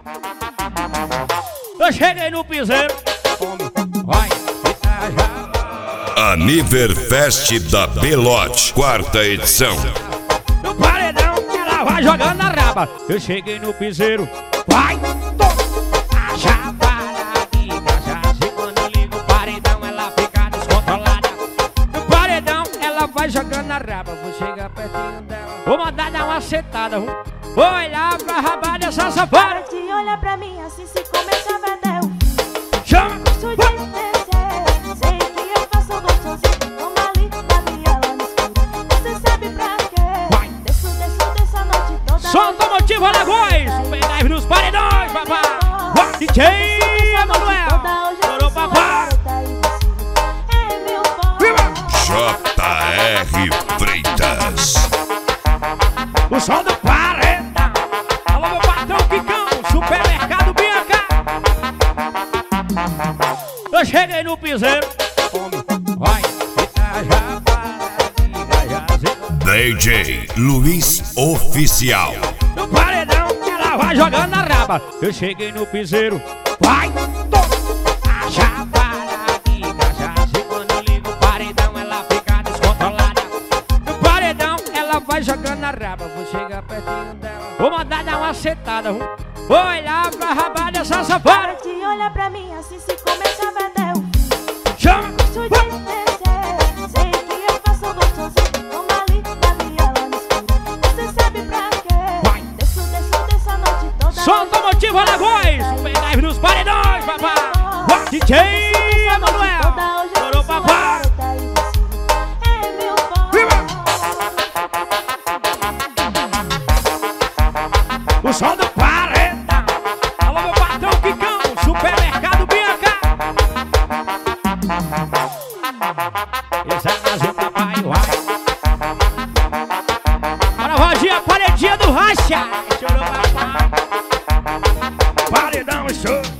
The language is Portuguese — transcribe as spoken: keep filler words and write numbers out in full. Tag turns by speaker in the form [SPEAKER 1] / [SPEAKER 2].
[SPEAKER 1] Eu cheguei no piseiro. Vai,
[SPEAKER 2] Aniverfest da Belote, quarta edição.
[SPEAKER 1] no paredão, ela vai jogando na raba. Eu cheguei no piseiro. Vai, a chapada de cachaça. E quando eu ligo o paredão, ela fica descontrolada. No paredão, ela vai jogando na raba. Vou chegar pertinho dela, vou mandar dar uma setada. Vou olhar pra raba dessa safada.
[SPEAKER 3] Para de olhar pra mim assim se começa a vender.
[SPEAKER 1] Chama!
[SPEAKER 3] Gosto de descer, sei que eu faço gostosinho. Toma ali, ali, ela no escuro. Você sabe pra quê? Desço, desço, desço a noite toda.
[SPEAKER 1] Solta o motivo, Alagoas! Um pendrive nos paredões, papá! D J Emanuel! Chorou, papá!
[SPEAKER 2] J R Freitas.
[SPEAKER 1] O som do paredão! Alô, meu patrão Quicão! Supermercado Bianca! Eu cheguei no piseiro. Vai!
[SPEAKER 2] D J Luiz Oficial.
[SPEAKER 1] No paredão, ela vai jogando na raba. Eu cheguei no piseiro. Vai! A chapada de cachaça. E quando eu ligo o paredão, ela fica descontrolada. No paredão, ela vai jogando na raba. Vou chegar pertinho dela, vou mandar dar uma setada. Vou olhar pra raba dessa safada.
[SPEAKER 3] Para de olhar pra mim assim se começa a vender.
[SPEAKER 1] Chama!
[SPEAKER 3] Gosto de descer, sei que eu faço gostosinho. Toma ali, ali, ela no escuro. Você sabe pra quê? Desço, desço, desço a noite toda.
[SPEAKER 1] Solta o motivo, Alagoas! Um pendrive nos paredões, papá! D J Emanuel! Chorou, papá! O som do paredão! Alô, meu patrão Quicão! Supermercado Bianca! Esse é mais um papai, vai! Bora, Rodinha, paredinha do racha! Chorou, papai! Paredão, show!